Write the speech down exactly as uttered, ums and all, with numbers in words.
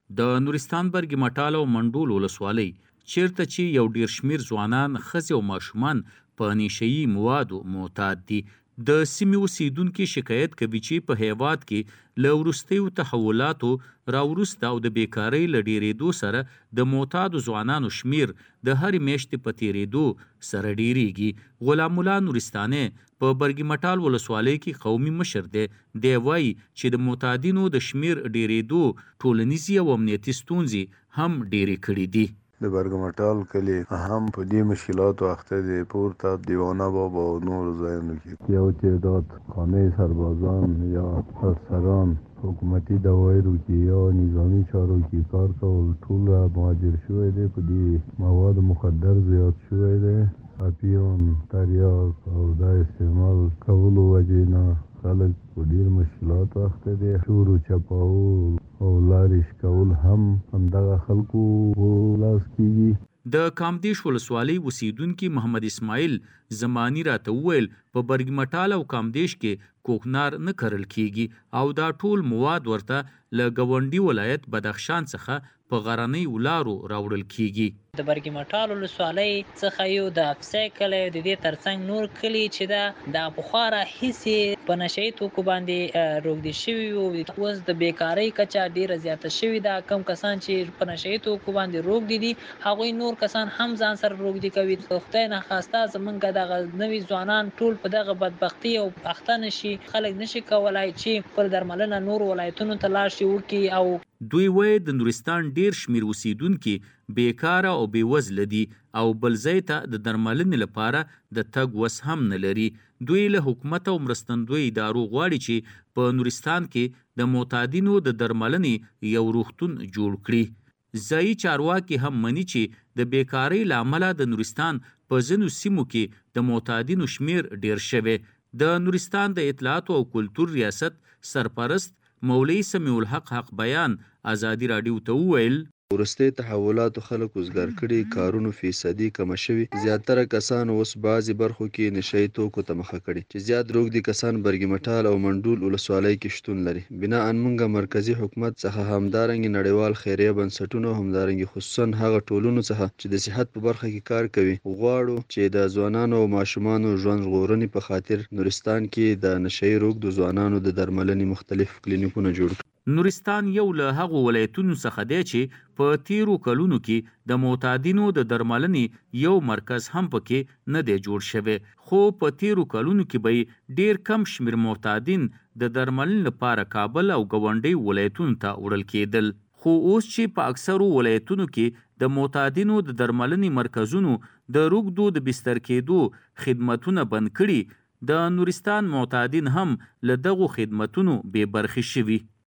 د نورستان برګ مټال او منډول ولسوالۍ چیرته چې یو ډیر شمیر ځوانان ښځې او ماشومان په نشهیي موادو معتاد دي. د سیمې اوسیدونکي شکایت کوي چې په هیواد کې له وروستیو تحولاتو راوروسته او د بیکارۍ له ډیرېدو سره د معتادو ځوانانو شمیر د هرې میاشتې په تیریدو سره ډیریږي. غلام الله نورستاني په برګ مټال ولسوالۍ کې قومي مشر دی. دی وایي چې د معتادینو د شمیر ډیریدو ټولنیزې او امنیتي ستونزې هم ډیرې کړې دي. د برګ مټال کلي هم په دې مشکلاتو اخته دي. پورته دیوانه بابا او نور ځایونو کې یو تعداد خانه سربازان یا افسران حکومتي دوايرو کې یا نظامی چارو کې کار کول ټول مهاجر شوی دی. په دې مواد مخدر زیات شوی دی. اپیون، تریاک او دا استعمال کولو وجې نه خلک په ډېر مشکلاتو اخته دي. شور و چپاول او لارش کول هم همدغه خلکو لاس کېږي. د کامدیش ولسوالۍ اوسیدونکي محمد اسماعیل زمانی راته وویل په برګ مټال او کامدیش کې کوکنار نه کرل کیږي او دا ټول مواد ورته له ګاونډي ولایت بدخشان څخه په غرنۍ لارو راوړل کیږي. د برګ مټال ولسوالۍ څخه یو د افسې کلی د دې ترڅنګ نور کلی چې دا د پخوا راهیسې په نشهیي توکو باندې روږدي شوي وو. اوس د بیکارۍ کچه ډېره زیاته شوې ده. کم کسان چې په نشهیي توکو باندې روږدي دي هغوی نور کسان هم ځان سره روږدي کوي. خدای ناخواسته زمونږ دغه نوي ځوانان ټول په دغه بدبختي او اخته نشي. خلک نشي کولای چې خپل درملنه نور ولایتونو ته لاړ شي وکړي. او دوی وایي د نورستان ډیر شمیر اوسیدونکي بیکاره او بېوزله دي او بل ځای ته د درملنې لپاره د تګ وس هم نه لري. دوی له حکومت او مرستندوی ادارو غواړي چې په نورستان کې د معتادینو د درملنې یو روغتون جوړ کړي. ځایي چارواکي هم مني چې د بیکارۍ له امله د نورستان په ځینو سیمو کې د معتادینو شمیر ډیر شوی. د نورستان د اطلاعاتو او کلتور ریاست سرپرست مولوي سمیع الحق حق بیان ازادي راډیو ته وویل وروستي تحولاتو خلک وزګار کړي، کارونو فیصدي کمه شوي. زیاتره کسان اوس بعضې برخو کې نشهیي توکو ته مخه کړي چې زیات روږدي کسان برګ مټال او منډول ولسوالۍ کې شتون لري. بناءً موږ مرکزي حکومت څخه همدارنګې نړیوال خیریه بنسټونو همدارنګې خصوصاً هغه ټولنو څخه چې د صحت په برخه کې کار کوي غواړو چې د ځوانانو او ماشومانو ژوند ژغورنې په خاطر نورستان کې د نشهیي روږدو ځوانانو د درملنې مختلف کلینیکونه جوړ کړي. نورستان یو له هغو ولایتونو څخه دی چې په تیرو کلونو کې د معتادینو د درملنې یو مرکز هم پکې نه دی جوړ شوی. خو په تیرو کلونو کې به ډیر کم شمیر معتادین د درملنې لپاره کابل او ګاونډي ولایتونو ته وړل کېدل. خو اوس چې په اکثرو ولایتونو کې د معتادینو د درملنې مرکزونو د روږدو د بستر کېدو خدمتونه بند کړي، د نورستان معتادین هم له دغو خدمتونو بې برخې شوي.